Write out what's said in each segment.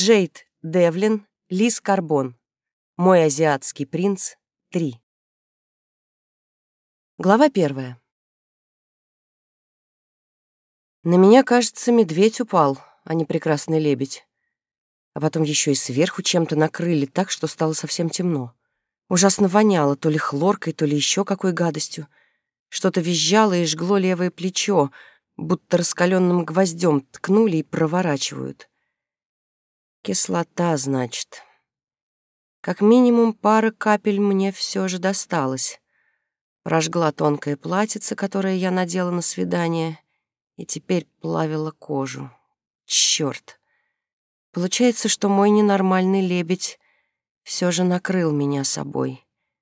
Джейд Девлин, Лиз Карбон. Мой азиатский принц 3. Глава 1. На меня, кажется, медведь упал, а не прекрасный лебедь. А потом еще и сверху чем-то накрыли так, что стало совсем темно. Ужасно воняло то ли хлоркой, то ли еще какой гадостью. Что-то визжало и жгло левое плечо, будто раскаленным гвоздем ткнули и проворачивают. Кислота, значит. Как минимум пара капель мне все же досталось. Прожгла тонкое платьице, которое я надела на свидание, и теперь плавила кожу. Черт! Получается, что мой ненормальный лебедь все же накрыл меня собой.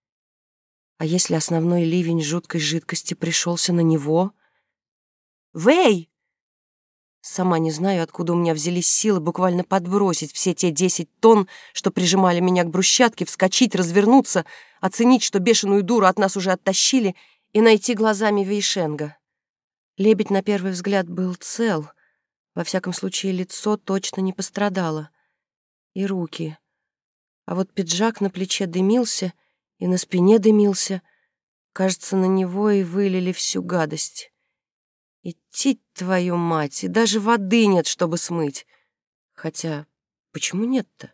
А если основной ливень жуткой жидкости пришелся на него? «Вэй!» Сама не знаю, откуда у меня взялись силы буквально подбросить все те 10 тонн, что прижимали меня к брусчатке, вскочить, развернуться, оценить, что бешеную дуру от нас уже оттащили, и найти глазами Вейшенга. Лебедь на первый взгляд был цел. Во всяком случае, лицо точно не пострадало. И руки. А вот пиджак на плече дымился, и на спине дымился. Кажется, на него и вылили всю гадость. Идти, твою мать, и даже воды нет, чтобы смыть. Хотя, почему нет-то?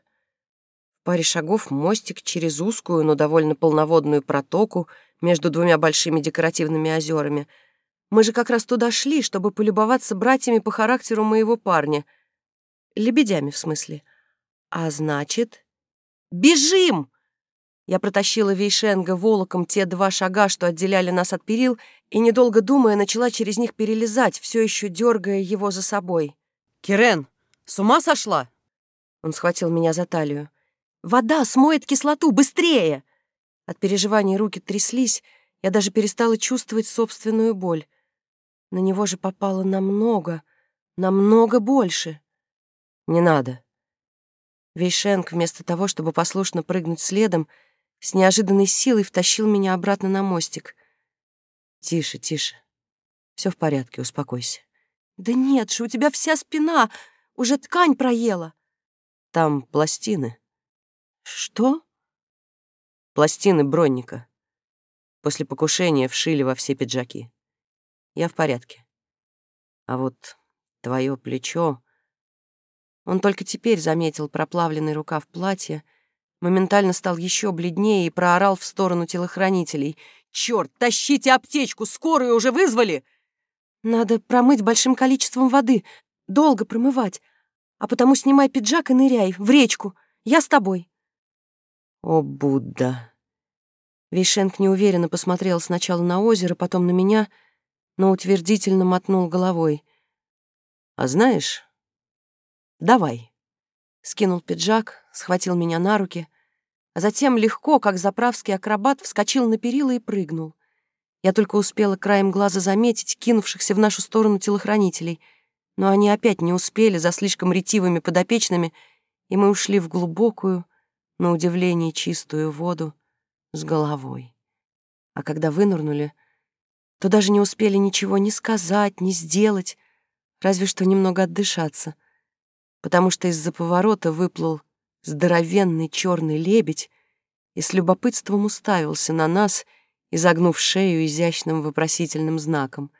В паре шагов мостик через узкую, но довольно полноводную протоку между двумя большими декоративными озерами. Мы же как раз туда шли, чтобы полюбоваться братьями по характеру моего парня. Лебедями, в смысле. А значит... «Бежим!» Я протащила Вейшенга волоком те 2 шага, что отделяли нас от перил, и, недолго думая, начала через них перелезать, все еще дергая его за собой. «Кирен, с ума сошла?» Он схватил меня за талию. «Вода смоет кислоту! Быстрее!» От переживаний руки тряслись, я даже перестала чувствовать собственную боль. На него же попало намного больше. «Не надо». Вейшенг, вместо того, чтобы послушно прыгнуть следом, с неожиданной силой втащил меня обратно на мостик. «Тише, тише. Все в порядке, успокойся». «Да нет же, у тебя вся спина, уже ткань проела». «Там пластины». «Что?» «Пластины бронника. После покушения вшили во все пиджаки. Я в порядке. А вот твое плечо...» Он только теперь заметил проплавленный рукав платья, моментально стал еще бледнее и проорал в сторону телохранителей. «Черт, тащите аптечку! Скорую уже вызвали!» «Надо промыть большим количеством воды, долго промывать, а потому снимай пиджак и ныряй в речку. Я с тобой». «О, Будда!» Вейшенг неуверенно посмотрел сначала на озеро, потом на меня, но утвердительно мотнул головой. «А знаешь, давай». Скинул пиджак, схватил меня на руки, а затем легко, как заправский акробат, вскочил на перила и прыгнул. Я только успела краем глаза заметить кинувшихся в нашу сторону телохранителей, но они опять не успели за слишком ретивыми подопечными, и мы ушли в глубокую, на удивление чистую воду с головой. А когда вынырнули, то даже не успели ничего ни сказать, ни сделать, разве что немного отдышаться, потому что из-за поворота выплыл здоровенный черный лебедь и с любопытством уставился на нас, изогнув шею изящным вопросительным знаком.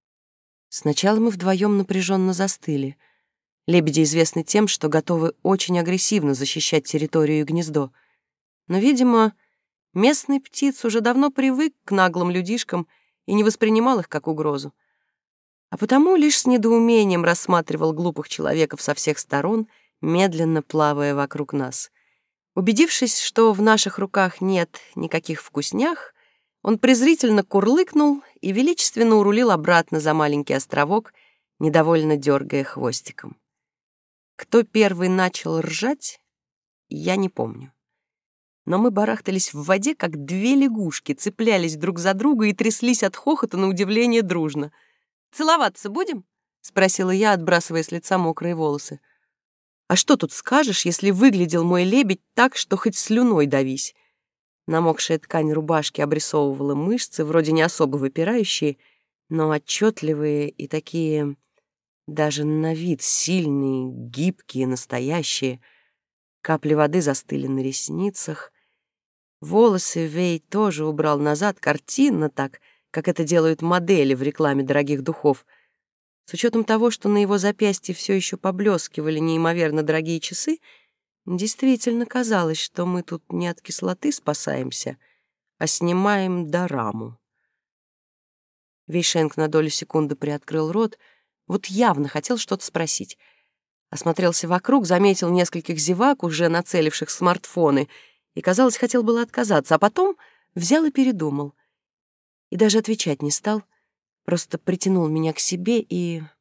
Сначала мы вдвоем напряженно застыли. Лебеди известны тем, что готовы очень агрессивно защищать территорию и гнездо. Но, видимо, местный птиц уже давно привык к наглым людишкам и не воспринимал их как угрозу. А потому лишь с недоумением рассматривал глупых человеков со всех сторон, медленно плавая вокруг нас. Убедившись, что в наших руках нет никаких вкуснях, он презрительно курлыкнул и величественно урулил обратно за маленький островок, недовольно дергая хвостиком. Кто первый начал ржать, я не помню. Но мы барахтались в воде, как 2 лягушки, цеплялись друг за друга и тряслись от хохота на удивление дружно. «Целоваться будем?» — спросила я, отбрасывая с лица мокрые волосы. «А что тут скажешь, если выглядел мой лебедь так, что хоть слюной давись?» Намокшая ткань рубашки обрисовывала мышцы, вроде не особо выпирающие, но отчетливые и такие, даже на вид сильные, гибкие, настоящие. Капли воды застыли на ресницах. Волосы Вей тоже убрал назад, картинно так, как это делают модели в рекламе дорогих духов. С учетом того, что на его запястье все еще поблескивали неимоверно дорогие часы, действительно казалось, что мы тут не от кислоты спасаемся, а снимаем дораму. Вейшенк на долю секунды приоткрыл рот, вот явно хотел что-то спросить. Осмотрелся вокруг, заметил нескольких зевак, уже нацеливших смартфоны, и, казалось, хотел было отказаться, а потом взял и передумал. И даже отвечать не стал, просто притянул меня к себе и